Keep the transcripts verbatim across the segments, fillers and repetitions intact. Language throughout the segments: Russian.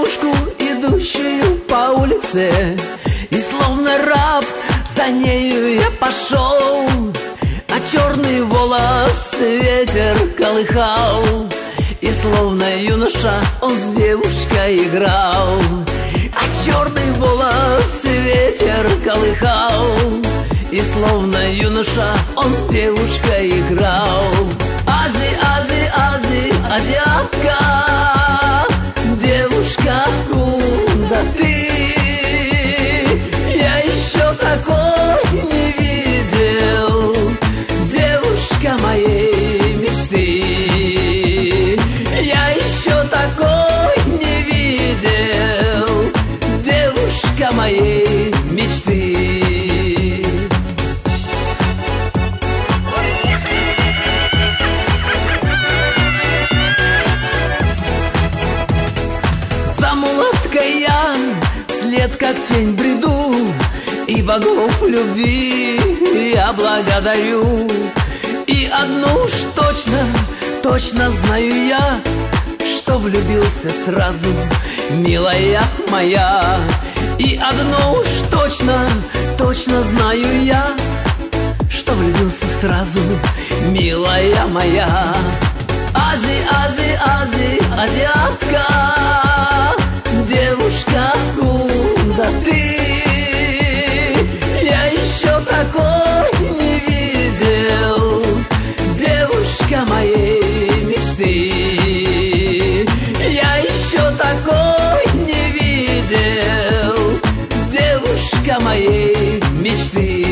девушку, идущую по улице, и словно раб за нею я пошел, а черный волос ветер колыхал, и словно юноша он с девушкой играл. А черный волос ветер колыхал, и словно юноша он с девушкой играл. Ази, ази, ази, азиатка, девушка, куда ты? Я еще такой не видел, девушка моей мечты. Я еще такой не видел, девушка моей мечты. За мулаткой я вслед как тень бреду, и богов любви я благодарю. И одну уж точно, точно знаю я, что влюбился сразу, милая моя. И одно уж точно, точно знаю я, что влюбился сразу, милая моя. Ази, ази, ази, азиатка, девушка, куда ты? Я еще такой не видел, девушка моей мечты. Я еще такой не видел, девушка моей мечты.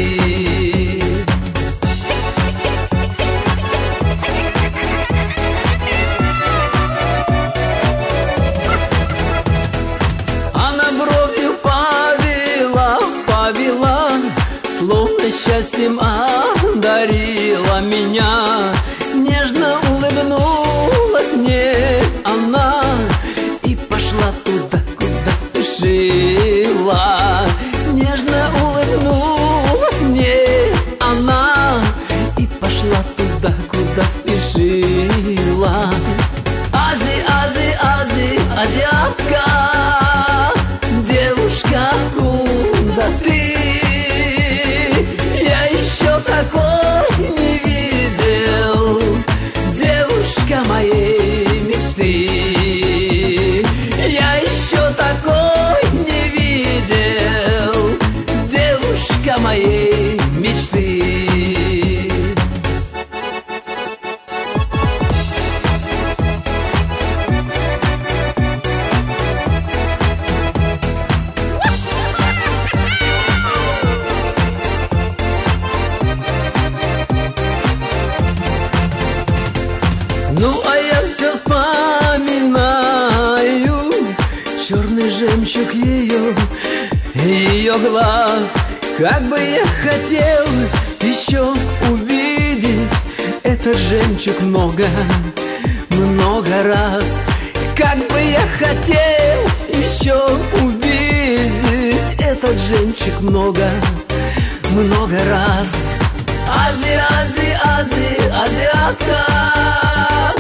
Она бровью повела, повела, словно счастьем одарила меня. Нежно улыбнулась мне она и пошла туда, куда спешила. Нежно улыбнулась мне она и пошла туда, куда спешила. Ази, ази, ази, азиатка, девушка, куда ты? Я еще такой не видел, девушка моей мечты. Я еще такой не видел, девушка моей мечты. Ну, а я все вспоминаю черный жемчуг ее, ее глаз. Как бы я хотел еще увидеть этот жемчуг много, много раз. Как бы я хотел еще увидеть этот жемчуг много, много раз. Ази, ази, ази, азиатка,